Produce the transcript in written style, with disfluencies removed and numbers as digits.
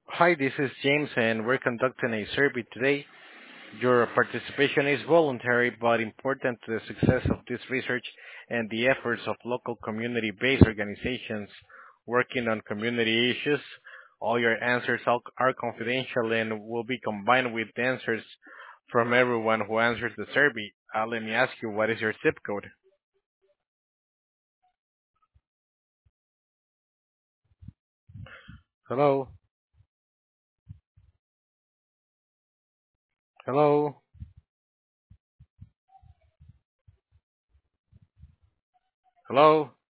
Hi, this is James, and we're conducting a survey today. Your participation is voluntary but important to the success of this research and the efforts of local community-based organizations working on community issues. All your answers are confidential and will be combined with answers from everyone who answers the survey. Let me ask you, what is your zip code? Hello? Hello? Hello?